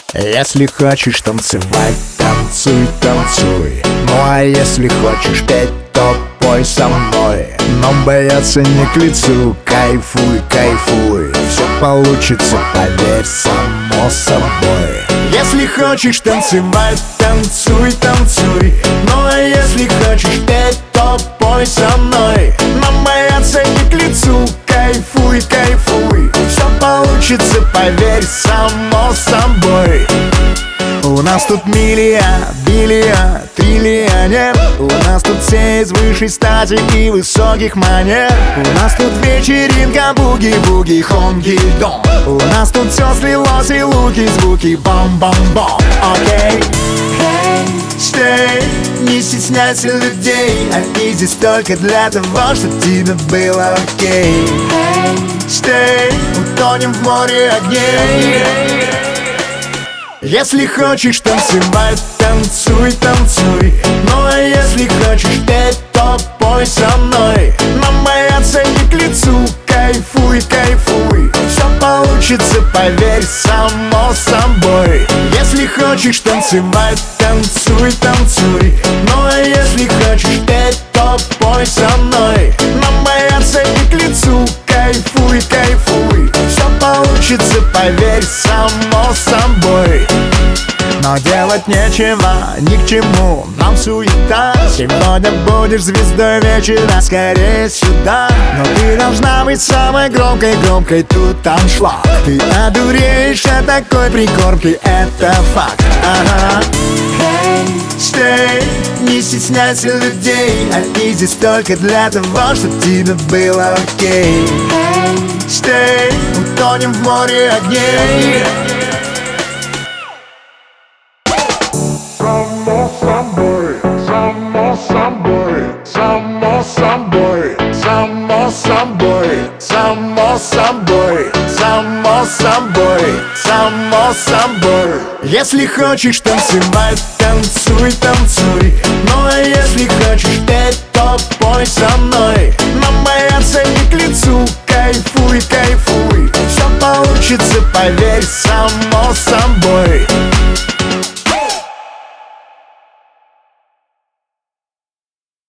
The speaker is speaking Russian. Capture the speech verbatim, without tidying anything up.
Если хочешь танцевать, танцуй, танцуй. Ну а если хочешь петь, то пой со мной. Но бояться не к лицу, кайфуй, кайфуй. Все получится, поверь, само собой. Если хочешь танцевать, танцуй, танцуй. Ну а если хочешь петь, то пой со мной. Но бояться не к лицу, кайфуй, кайфуй. Все получится, поверь, само собой. У нас тут миллион, биллион, триллионер. У нас тут все из высшей стати и высоких манер. У нас тут вечеринка, буги-буги, хонги-дон. У нас тут все слилось и луки, звуки, бом-бом-бом. Окей? Стой, не стесняйся людей. Они здесь только для того, чтобы тебе было окей. Стой, утонем в море огней. Если хочешь танцевать, танцуй, танцуй. Ну а если хочешь петь, то пой со мной. Но бояться не к лицу, кайфуй, кайфуй. Все получится, поверь, само собой. Если хочешь танцевать, танцуй, танцуй. Ну а если хочешь петь, то пой со мной. Но бояться не к лицу, кайфуй, кайфуй. Все получится, поверь, само собой. Но делать нечего, ни к чему нам суета. Сегодня будешь звездой вечера, скорее сюда. Но ты должна быть самой громкой, громкой, тут аншлаг. Ты одуреешь от такой прикормки, это факт. Ага. Стой, не стесняйся людей. Они здесь только для того, чтобы тебе было окей. Стой, утонем в море огней. Само собой, само собой, само собой, само собой, само собой, само собой, само собой. Если хочешь танцевать, танцуй, танцуй. Ну а если хочешь петь, то пой со мной. Но бояться не к лицу, кайфуй, кайфуй. Все получится, поверь, само собой.